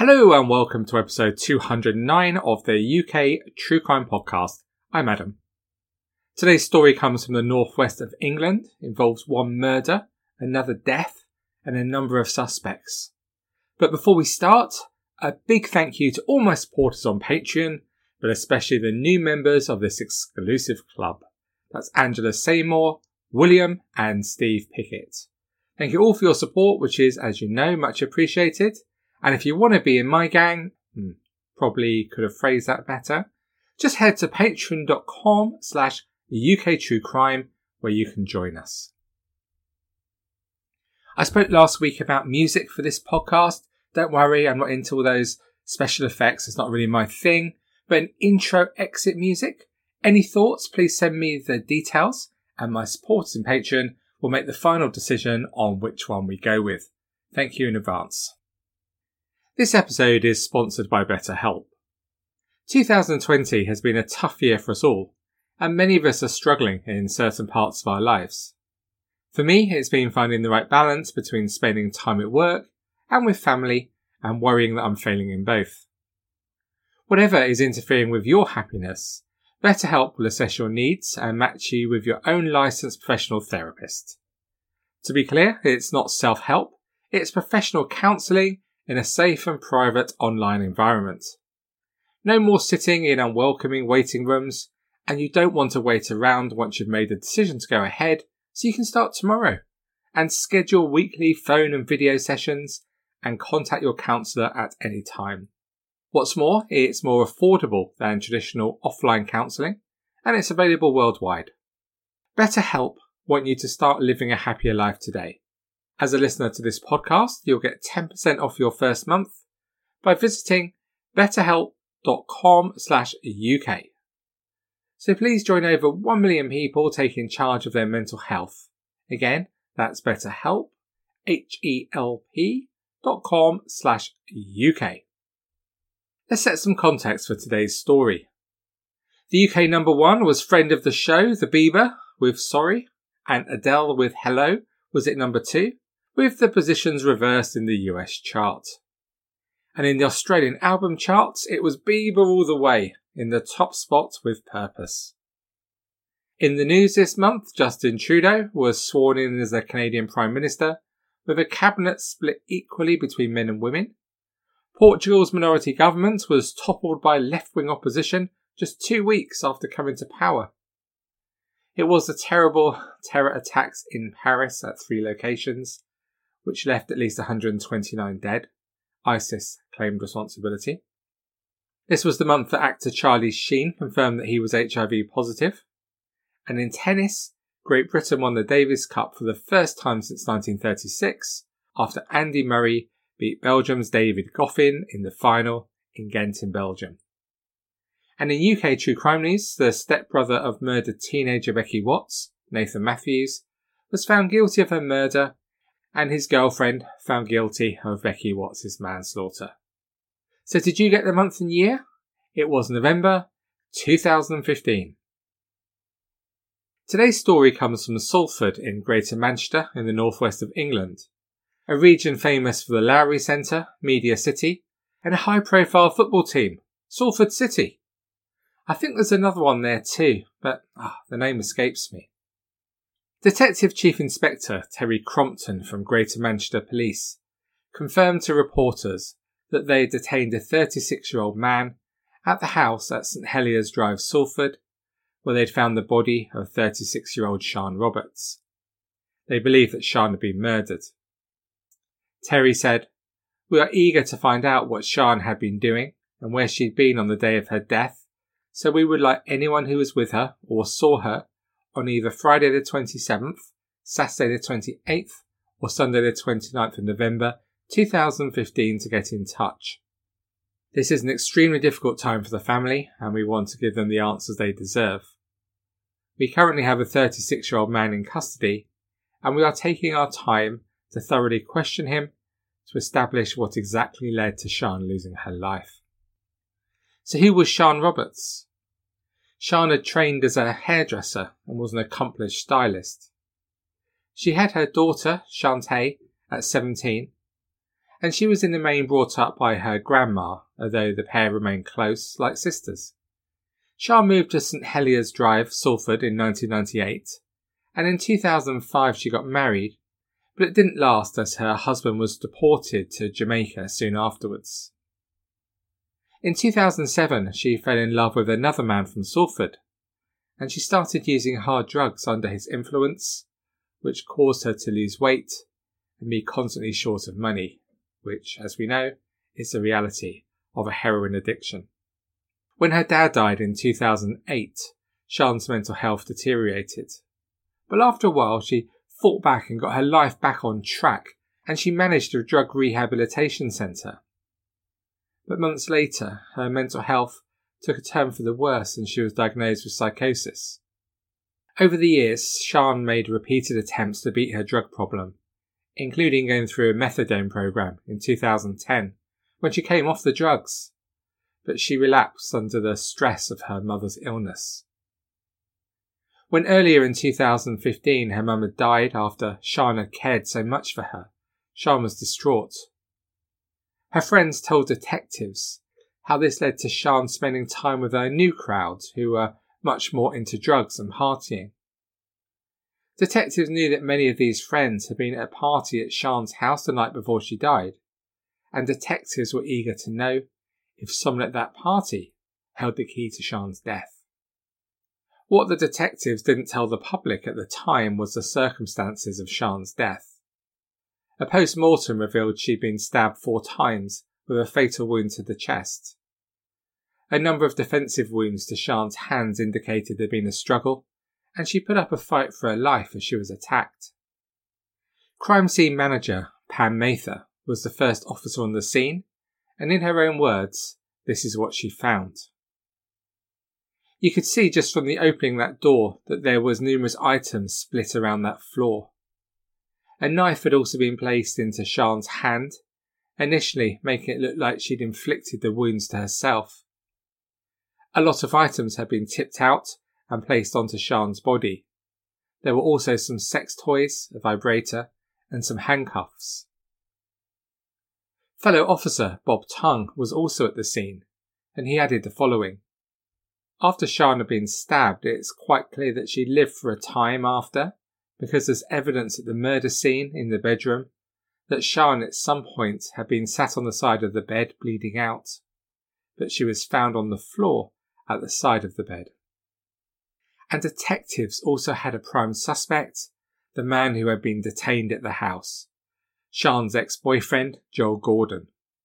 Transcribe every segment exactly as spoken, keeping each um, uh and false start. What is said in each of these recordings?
Hello and welcome to episode two hundred nine of the U K True Crime Podcast. I'm Adam. Today's story comes from the northwest of England, involves one murder, another death, and a number of suspects. But before we start, a big thank you to all my supporters on Patreon, but especially the new members of this exclusive club. That's Angela Seymour, William, and Steve Pickett. Thank you all for your support, which is, as you know, much appreciated. And if you want to be in my gang, hmm, probably could have phrased that better, just head to patreon.com slash UK True Crime where you can join us. I spoke last week about music for this podcast. Don't worry, I'm not into all those special effects. It's not really my thing. But an intro exit music. Any thoughts, please send me the details and my supporters in Patreon will make the final decision on which one we go with. Thank you in advance. This episode is sponsored by BetterHelp. two thousand twenty has been a tough year for us all, and many of us are struggling in certain parts of our lives. For me, it's been finding the right balance between spending time at work and with family and worrying that I'm failing in both. Whatever is interfering with your happiness, BetterHelp will assess your needs and match you with your own licensed professional therapist. To be clear, it's not self-help, it's professional counselling in a safe and private online environment. No more sitting in unwelcoming waiting rooms, and you don't want to wait around once you've made the decision to go ahead, so you can start tomorrow and schedule weekly phone and video sessions and contact your counsellor at any time. What's more, it's more affordable than traditional offline counselling, and it's available worldwide. BetterHelp want you to start living a happier life today. As a listener to this podcast, you'll get ten percent off your first month by visiting betterhelp.com slash UK. So please join over one million people taking charge of their mental health. Again, that's betterhelp, H-E-L-P dot com slash UK. Let's set some context for today's story. The U K number one was friend of the show, The Bieber, with Sorry, and Adele with Hello was at number two, with the positions reversed in the U S chart. And in the Australian album charts, it was Bieber all the way, in the top spot with Purpose. In the news this month, Justin Trudeau was sworn in as the Canadian Prime Minister, with a cabinet split equally between men and women. Portugal's minority government was toppled by left-wing opposition just two weeks after coming to power. It was the terrible terror attacks in Paris at three locations, which left at least one hundred twenty-nine dead. ISIS claimed responsibility. This was the month that actor Charlie Sheen confirmed that he was H I V positive. And in tennis, Great Britain won the Davis Cup for the first time since nineteen thirty-six, after Andy Murray beat Belgium's David Goffin in the final in Ghent in Belgium. And in U K true crime news, the stepbrother of murdered teenager Becky Watts, Nathan Matthews, was found guilty of her murder, and his girlfriend found guilty of Becky Watts' manslaughter. So did you get the month and year? It was November two thousand fifteen. Today's story comes from Salford in Greater Manchester in the northwest of England, a region famous for the Lowry Centre, Media City, and a high-profile football team, Salford City. I think there's another one there too, but ah, the name escapes me. Detective Chief Inspector Terry Crompton from Greater Manchester Police confirmed to reporters that they had detained a thirty-six-year-old man at the house at St Heliers Drive, Salford, where they'd found the body of thirty-six-year-old Sian Roberts. They believe that Sian had been murdered. Terry said, "We are eager to find out what Sian had been doing and where she'd been on the day of her death, so we would like anyone who was with her or saw her on either Friday the twenty-seventh, Saturday the twenty-eighth, or Sunday the twenty-ninth of November two thousand fifteen to get in touch. This is an extremely difficult time for the family, and we want to give them the answers they deserve. We currently have a thirty-six-year-old man in custody, and we are taking our time to thoroughly question him to establish what exactly led to Sian losing her life." So who was Sian Roberts? Sian had trained as a hairdresser and was an accomplished stylist. She had her daughter, Shantae, at seventeen, and she was in the main brought up by her grandma, although the pair remained close, like sisters. Sian moved to St Heliers Drive, Salford in nineteen ninety-eight, and in two thousand five she got married, but it didn't last as her husband was deported to Jamaica soon afterwards. In two thousand seven she fell in love with another man from Salford, and she started using hard drugs under his influence, which caused her to lose weight and be constantly short of money, which, as we know, is the reality of a heroin addiction. When her dad died in two thousand eight, Sian's mental health deteriorated. But after a while, she fought back and got her life back on track, and she managed a drug rehabilitation centre. But months later, her mental health took a turn for the worse and she was diagnosed with psychosis. Over the years, Sian made repeated attempts to beat her drug problem, including going through a methadone program in two thousand ten, when she came off the drugs, but she relapsed under the stress of her mother's illness. When earlier in two thousand fifteen her mum had died after Sian had cared so much for her, Sian was distraught. Her friends told detectives how this led to Sian spending time with her new crowd, who were much more into drugs and partying. Detectives knew that many of these friends had been at a party at Sian's house the night before she died, and detectives were eager to know if someone at that party held the key to Sian's death. What the detectives didn't tell the public at the time was the circumstances of Sian's death. A post-mortem revealed she'd been stabbed four times with a fatal wound to the chest. A number of defensive wounds to Sian's hands indicated there'd been a struggle, and she put up a fight for her life as she was attacked. Crime scene manager Pam Mather was the first officer on the scene, and in her own words, this is what she found. You could see just from the opening that door that there was numerous items split around that floor. A knife had also been placed into Sian's hand, initially making it look like she'd inflicted the wounds to herself. A lot of items had been tipped out and placed onto Sian's body. There were also some sex toys, a vibrator, and some handcuffs. Fellow officer Bob Tongue was also at the scene, and he added the following. After Sian had been stabbed, it's quite clear that she lived for a time after, because there's evidence at the murder scene in the bedroom that Sian at some point had been sat on the side of the bed bleeding out, but she was found on the floor at the side of the bed. And detectives also had a prime suspect, the man who had been detained at the house, Sian's ex-boyfriend, Joel Gordon.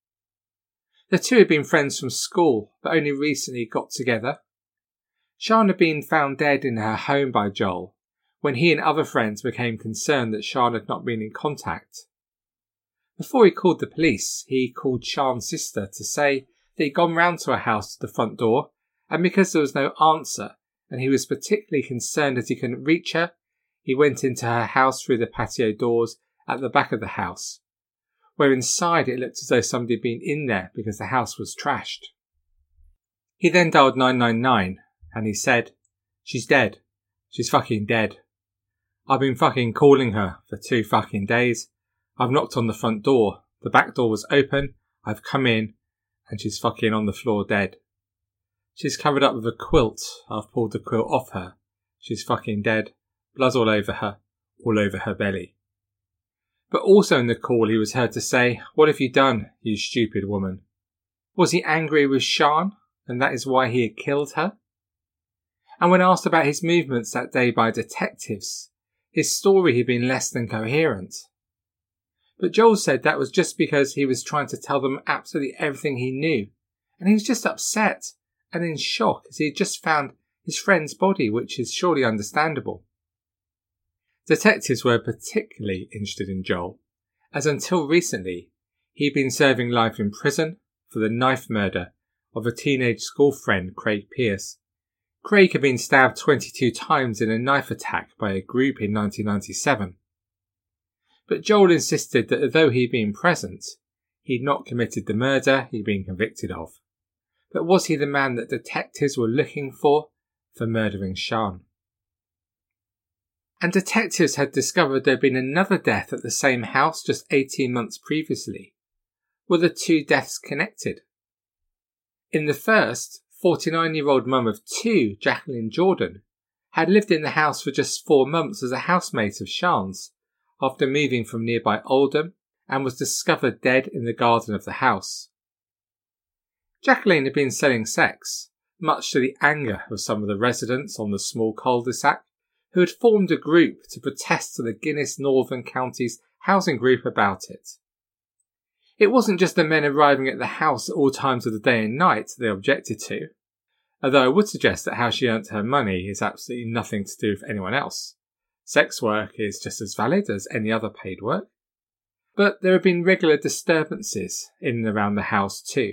The two had been friends from school, but only recently got together. Sian had been found dead in her home by Joel, when he and other friends became concerned that Sian had not been in contact. Before he called the police, he called Sian's sister to say that he'd gone round to her house to the front door, and because there was no answer, and he was particularly concerned that he couldn't reach her, he went into her house through the patio doors at the back of the house, where inside it looked as though somebody had been in there because the house was trashed. He then dialed nine nine nine, and he said, "She's dead. She's fucking dead. I've been fucking calling her for two fucking days. I've knocked on the front door. The back door was open. I've come in, and she's fucking on the floor dead. She's covered up with a quilt. I've pulled the quilt off her. She's fucking dead. Blood's all over her, all over her belly." But also in the call he was heard to say, "What have you done, you stupid woman?" Was he angry with Sian, and that is why he had killed her? And when asked about his movements that day by detectives, his story had been less than coherent. But Joel said that was just because he was trying to tell them absolutely everything he knew, and he was just upset and in shock as he had just found his friend's body, which is surely understandable. Detectives were particularly interested in Joel, as until recently he had been serving life in prison for the knife murder of a teenage school friend, Craig Pierce. Craig had been stabbed twenty-two times in a knife attack by a group in nineteen ninety-seven. But Joel insisted that although he had been present, he had not committed the murder he had been convicted of. But was he the man that detectives were looking for for murdering Sian? And detectives had discovered there had been another death at the same house just eighteen months previously, Were the two deaths connected? In the first, forty-nine-year-old mum of two, Jacqueline Jordan, had lived in the house for just four months as a housemate of Sian's after moving from nearby Oldham and was discovered dead in the garden of the house. Jacqueline had been selling sex, much to the anger of some of the residents on the small cul-de-sac who had formed a group to protest to the Guinness Northern Counties Housing Group about it. It wasn't just the men arriving at the house at all times of the day and night they objected to, although I would suggest that how she earnt her money is absolutely nothing to do with anyone else. Sex work is just as valid as any other paid work. But there have been regular disturbances in and around the house too.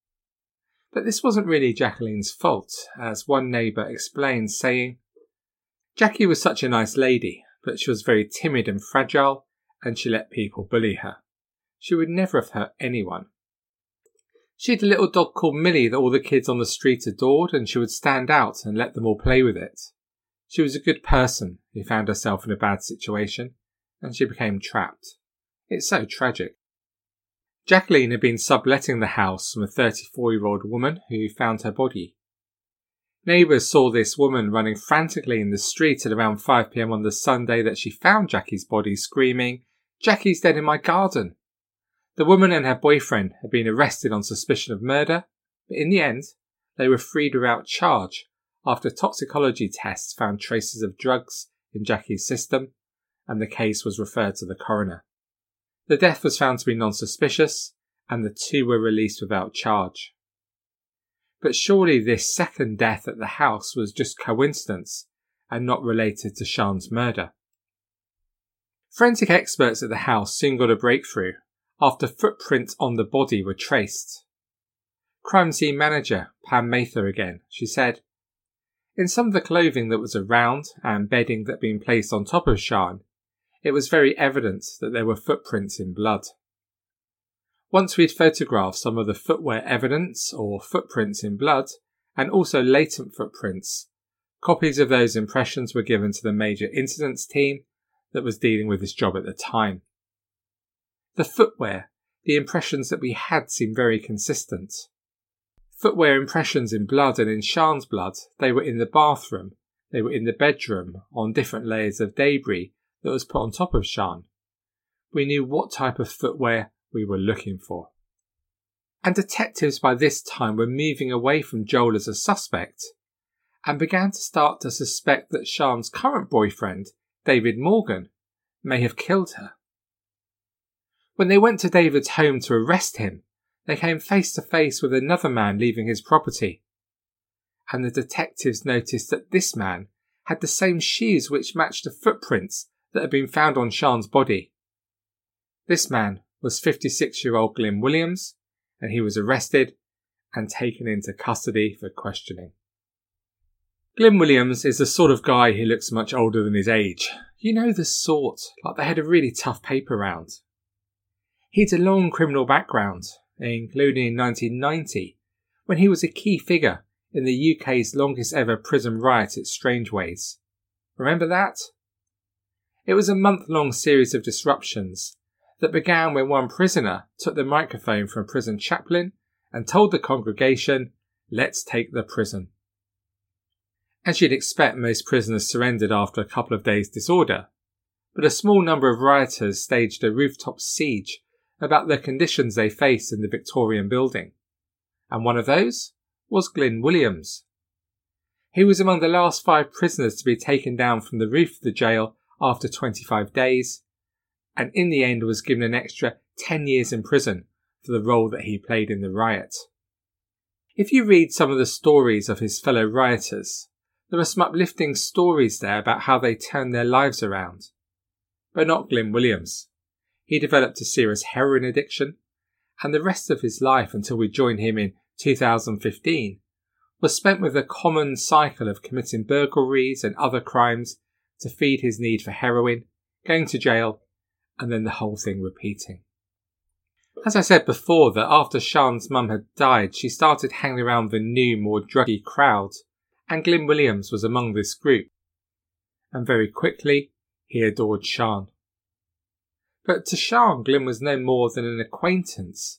But this wasn't really Jacqueline's fault, as one neighbour explained, saying, "Jackie was such a nice lady, but she was very timid and fragile, and she let people bully her. She would never have hurt anyone. She had a little dog called Millie that all the kids on the street adored, and she would stand out and let them all play with it. She was a good person who found herself in a bad situation, and she became trapped. It's so tragic." Jacqueline had been subletting the house from a thirty-four-year-old woman who found her body. Neighbours saw this woman running frantically in the street at around five p m on the Sunday that she found Jackie's body, screaming, "Jackie's dead in my garden." The woman and her boyfriend had been arrested on suspicion of murder, but in the end, they were freed without charge after toxicology tests found traces of drugs in Jackie's system, and the case was referred to the coroner. The death was found to be non-suspicious, and the two were released without charge. But surely this second death at the house was just coincidence and not related to Sian's murder. Forensic experts at the house soon got a breakthrough after footprints on the body were traced. Crime scene manager Pam Mather again, she said, "In some of the clothing that was around and bedding that had been placed on top of Sian, it was very evident that there were footprints in blood. Once we'd photographed some of the footwear evidence or footprints in blood, and also latent footprints, copies of those impressions were given to the major incidents team that was dealing with this job at the time. The footwear, the impressions that we had seemed very consistent. Footwear impressions in blood and in Sian's blood, they were in the bathroom, they were in the bedroom, on different layers of debris that was put on top of Sian. We knew what type of footwear we were looking for." And detectives by this time were moving away from Joel as a suspect and began to start to suspect that Sian's current boyfriend, David Morgan, may have killed her. When they went to David's home to arrest him, they came face to face with another man leaving his property, and the detectives noticed that this man had the same shoes which matched the footprints that had been found on Sian's body. This man was fifty-six-year-old Glyn Williams, and he was arrested and taken into custody for questioning. Glyn Williams is the sort of guy who looks much older than his age. You know, the sort, like they had a really tough paper round. He had a long criminal background, including in nineteen ninety, when he was a key figure in the U K's longest ever prison riot at Strangeways. Remember that? It was a month-long series of disruptions that began when one prisoner took the microphone from a prison chaplain and told the congregation, "Let's take the prison." As you'd expect, most prisoners surrendered after a couple of days' disorder, but a small number of rioters staged a rooftop siege about the conditions they faced in the Victorian building, and one of those was Glyn Williams. He was among the last five prisoners to be taken down from the roof of the jail after twenty-five days, and in the end was given an extra ten years in prison for the role that he played in the riot. If you read some of the stories of his fellow rioters, there are some uplifting stories there about how they turned their lives around. But not Glyn Williams. He developed a serious heroin addiction, and the rest of his life until we joined him in two thousand fifteen was spent with a common cycle of committing burglaries and other crimes to feed his need for heroin, going to jail, and then the whole thing repeating. As I said before, that after Sian's mum had died, she started hanging around the new, more druggy crowd, and Glyn Williams was among this group. And very quickly, he adored Sian. But to Sian, Glyn was no more than an acquaintance,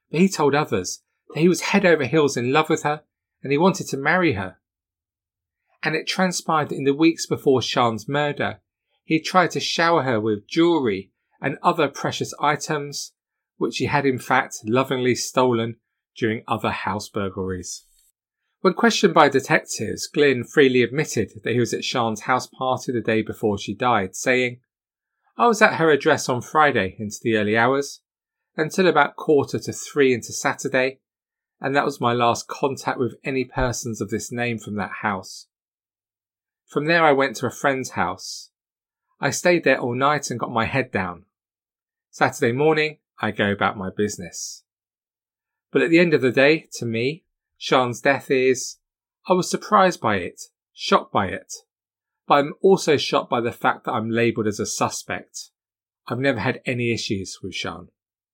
but he told others that he was head over heels in love with her and he wanted to marry her. And it transpired that in the weeks before Sian's murder, he tried to shower her with jewellery and other precious items, which he had in fact lovingly stolen during other house burglaries. When questioned by detectives, Glynn freely admitted that he was at Sian's house party the day before she died, saying, "I was at her address on Friday into the early hours, until about quarter to three into Saturday, and that was my last contact with any persons of this name from that house. From there I went to a friend's house. I stayed there all night and got my head down. Saturday morning, I go about my business. But at the end of the day, to me, Sian's death is, I was surprised by it, shocked by it, but I'm also shocked by the fact that I'm labelled as a suspect. I've never had any issues with Sian."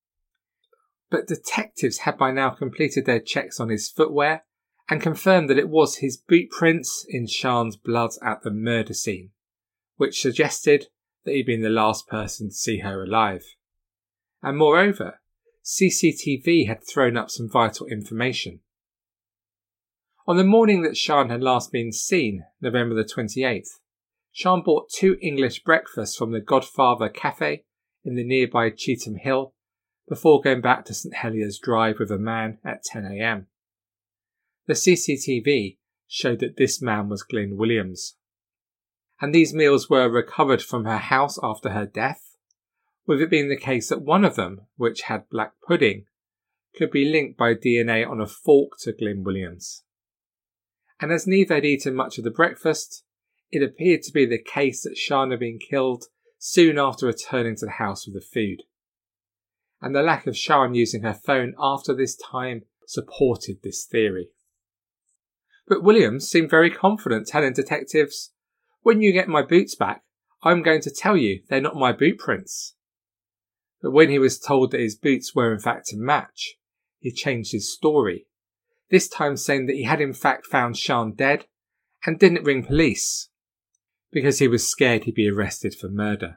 But detectives had by now completed their checks on his footwear and confirmed that it was his boot prints in Sian's blood at the murder scene, which suggested that he'd been the last person to see her alive. And moreover, C C T V had thrown up some vital information. On the morning that Sian had last been seen, November the twenty-eighth, Sian bought two English breakfasts from the Godfather Cafe in the nearby Cheetham Hill before going back to St Heliers Drive with a man at ten a m. The C C T V showed that this man was Glynn Williams, and these meals were recovered from her house after her death, with it being the case that one of them, which had black pudding, could be linked by D N A on a fork to Glynn Williams. And as neither had eaten much of the breakfast, it appeared to be the case that Sian had been killed soon after returning to the house with the food. And the lack of Sian using her phone after this time supported this theory. But Williams seemed very confident, telling detectives, "When you get my boots back, I'm going to tell you they're not my boot prints." But when he was told that his boots were in fact to match, he changed his story, this time saying that he had in fact found Sian dead and didn't ring police, because he was scared he'd be arrested for murder.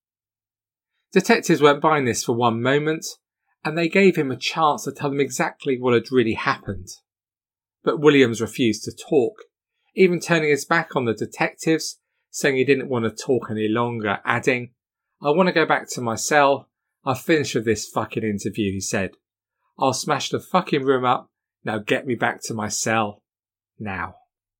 Detectives weren't buying this for one moment, and they gave him a chance to tell them exactly what had really happened. But Williams refused to talk, even turning his back on the detectives, saying he didn't want to talk any longer, adding, "I want to go back to my cell. I've finished with this fucking interview," he said. "I'll smash the fucking room up. Now get me back to my cell. Now."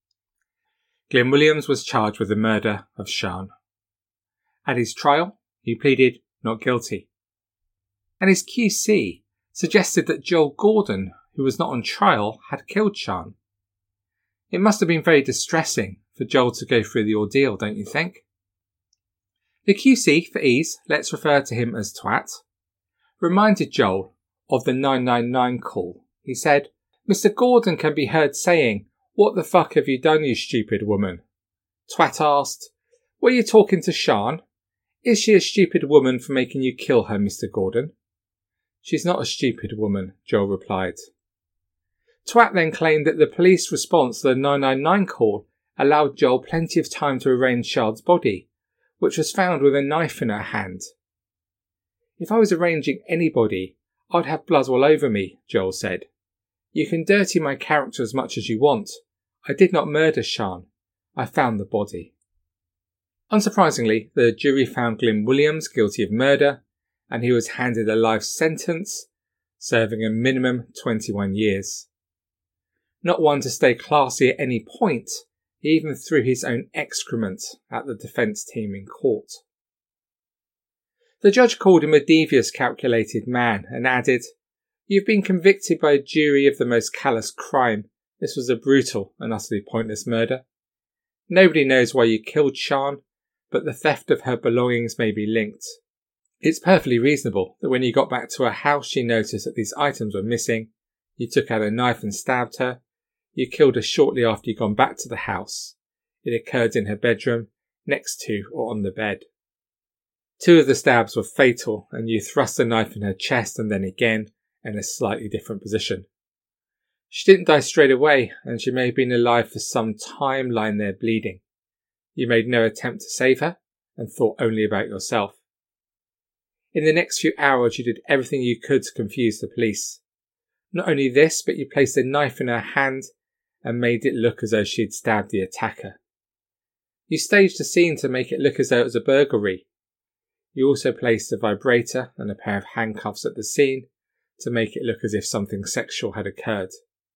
Glynn Williams was charged with the murder of Sian. At his trial, he pleaded not guilty. And his Q C suggested that Joel Gordon, who was not on trial, had killed Sian. It must have been very distressing for Joel to go through the ordeal, don't you think? The Q C, for ease, let's refer to him as Twat, reminded Joel of the nine nine nine call. He said, "Mister Gordon can be heard saying, 'What the fuck have you done, you stupid woman?' Twat asked, 'Were you talking to Sian? Is she a stupid woman for making you kill her, Mister Gordon?' 'She's not a stupid woman,' Joel replied. Twat then claimed that the police response to the nine nine nine call allowed Joel plenty of time to arrange Sian's body, which was found with a knife in her hand. "If I was arranging anybody, I'd have blood all over me," Joel said. "You can dirty my character as much as you want. I did not murder Sian. I found the body." Unsurprisingly, the jury found Glynn Williams guilty of murder, and he was handed a life sentence, serving a minimum twenty-one years. Not one to stay classy at any point, he even threw his own excrement at the defence team in court. The judge called him a devious, calculated man and added, "You've been convicted by a jury of the most callous crime. This was a brutal and utterly pointless murder. Nobody knows why you killed Sian, but the theft of her belongings may be linked. It's perfectly reasonable that when you got back to her house she noticed that these items were missing. You took out a knife and stabbed her. You killed her shortly after you'd gone back to the house. It occurred in her bedroom, next to or on the bed. Two of the stabs were fatal, and you thrust a knife in her chest and then again in a slightly different position. She didn't die straight away, and she may have been alive for some time lying there bleeding. You made no attempt to save her and thought only about yourself. In the next few hours you did everything you could to confuse the police. Not only this, but you placed a knife in her hand and made it look as though she had stabbed the attacker. You staged a scene to make it look as though it was a burglary. You also placed a vibrator and a pair of handcuffs at the scene to make it look as if something sexual had occurred.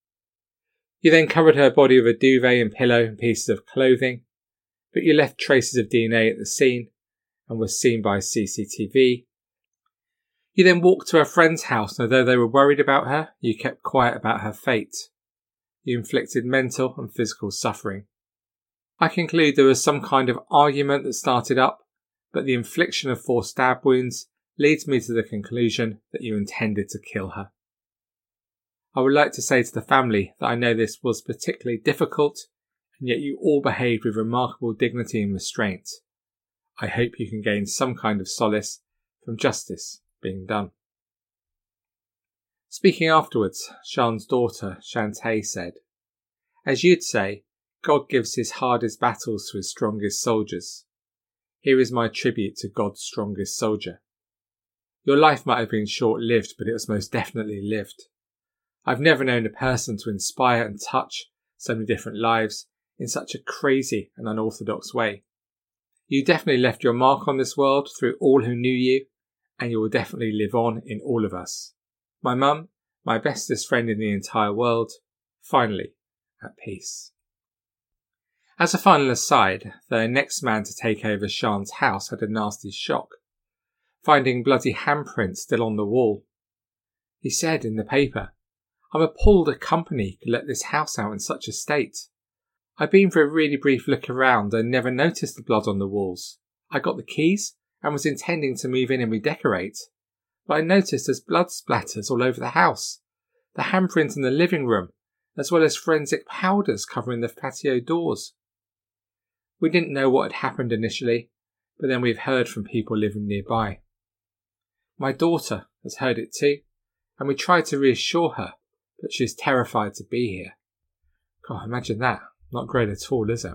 You then covered her body with a duvet and pillow and pieces of clothing, but you left traces of D N A at the scene and were seen by C C T V. You then walked to her friend's house, and although they were worried about her, you kept quiet about her fate. You inflicted mental and physical suffering. I conclude there was some kind of argument that started up, but the infliction of four stab wounds leads me to the conclusion that you intended to kill her. I would like to say to the family that I know this was particularly difficult, and yet you all behaved with remarkable dignity and restraint. I hope you can gain some kind of solace from justice being done. Speaking afterwards, Sian's daughter, Shantae, said, "As you'd say, God gives his hardest battles to his strongest soldiers. Here is my tribute to God's strongest soldier. Your life might have been short-lived, but it was most definitely lived. I've never known a person to inspire and touch so many different lives in such a crazy and unorthodox way. You definitely left your mark on this world through all who knew you, and you will definitely live on in all of us. My mum, my bestest friend in the entire world, finally at peace." As a final aside, the next man to take over Sian's house had a nasty shock, finding bloody handprints still on the wall. He said in the paper, "I'm appalled a company could let this house out in such a state. I've been for a really brief look around and never noticed the blood on the walls. I got the keys and was intending to move in and redecorate, but I noticed there's blood splatters all over the house, the handprint in the living room, as well as forensic powders covering the patio doors. We didn't know what had happened initially, but then we've heard from people living nearby. My daughter has heard it too, and we tried to reassure her, but she's terrified to be here." God, imagine that. Not great at all, is it?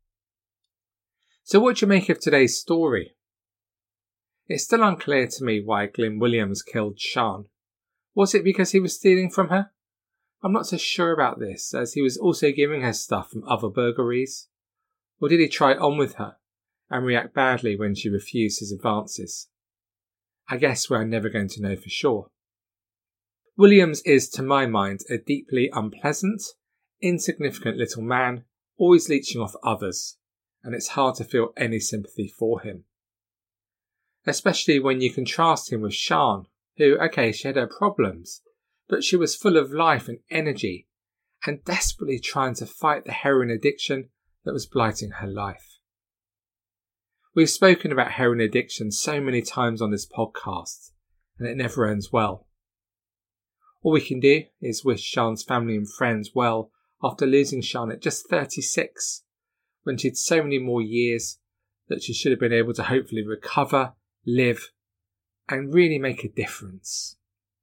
So what do you make of today's story? It's still unclear to me why Glyn Williams killed Sian. Was it because he was stealing from her? I'm not so sure about this, as he was also giving her stuff from other burglaries. Or did he try on with her and react badly when she refused his advances? I guess we're never going to know for sure. Williams is, to my mind, a deeply unpleasant, insignificant little man, always leeching off others, and it's hard to feel any sympathy for him. Especially when you contrast him with Sian, who, okay, she had her problems, but she was full of life and energy, and desperately trying to fight the heroin addiction that was blighting her life. We've spoken about heroin addiction so many times on this podcast, and it never ends well. All we can do is wish Sian's family and friends well after losing Sian at just thirty-six, when she'd so many more years that she should have been able to hopefully recover, live, and really make a difference.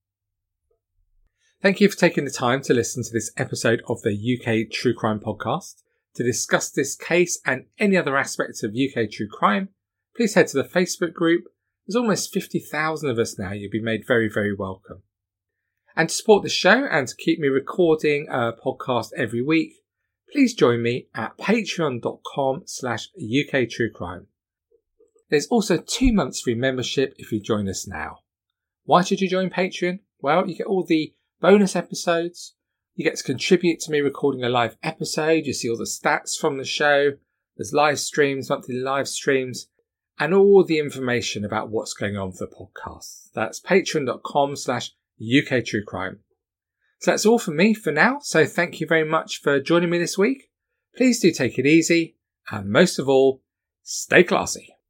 Thank you for taking the time to listen to this episode of the U K True Crime Podcast. To discuss this case and any other aspects of U K true crime, please head to the Facebook group. There's almost fifty thousand of us now. You'll be made very, very welcome. And to support the show and to keep me recording a podcast every week, please join me at patreon.com slash UK True Crime. There's also two months free membership if you join us now. Why should you join Patreon? Well, you get all the bonus episodes. You get to contribute to me recording a live episode. You see all the stats from the show. There's live streams, monthly live streams, and all the information about what's going on for the podcast. That's patreon.com slash UK True Crime. So that's all from me for now. So thank you very much for joining me this week. Please do take it easy. And most of all, stay classy.